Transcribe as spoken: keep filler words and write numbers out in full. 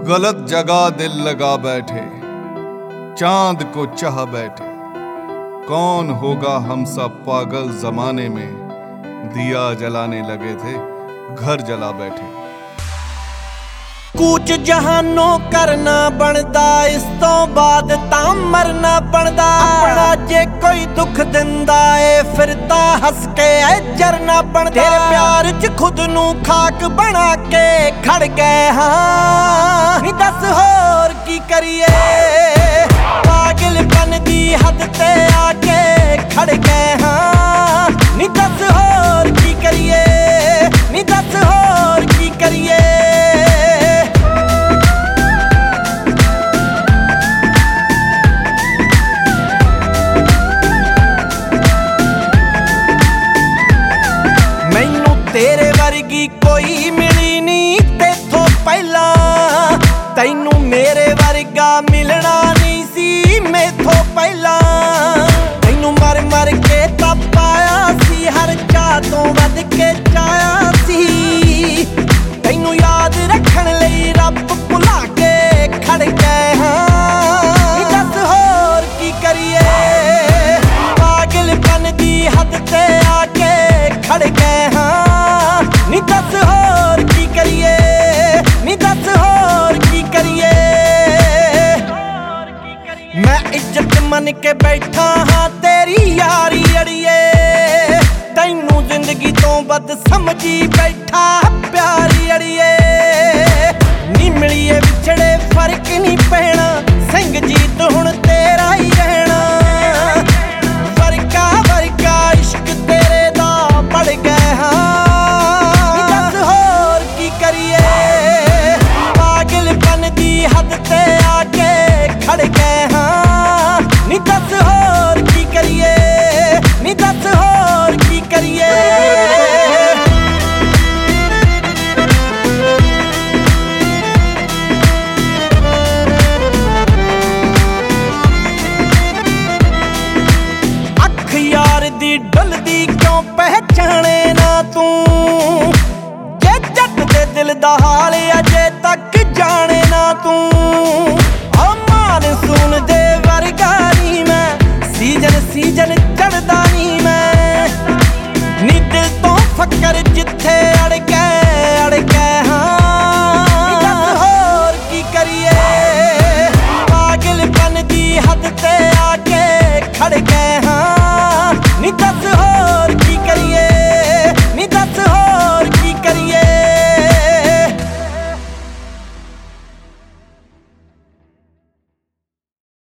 गलत जगह दिल लगा बैठे, चांद को चाह बैठे। कौन होगा हम सब पागल जमाने में, दिया जलाने लगे थे घर जला बैठे। कूच जहानों करना बनदा, इस तो बाद तां मरना बनदा। अपना जे कोई दुख दिंदा ए फिर तां हस के ऐ जरना बनदा। तेरे प्यार च खुद नू खाक बना के खड़ गए हां, नी दस होर की करिए। पागलपन दी हद ते आके खड़ गए हां, नी दस होर की करिए, नी दस होर की करिए। मैनू तेरे वर्गी कोई मिली नी तेथों पहला, तैनू मेरे वर्गा मिलना नहीं सी मेथों पहला। तैनू मर मर के तां पाया सी, हर चाह तो वध के चाया सी। तैनू याद रखण लई रब भुला के खड़ गए हां, दस होर की करिए। पागलपन दी हद ते आके खड़ गए हां, नी दस होर की करिए, नी दस होर की करिए। मैं इज्जत मन के बैठा हाँ तेरी यारी अड़िए, तैनू जिंदगी तो बद समझी बैठा प्यारी अड़िए। नी मिलिए विछड़े फर्क नहीं पैना, संग जीत हुण तेरा ही रहना।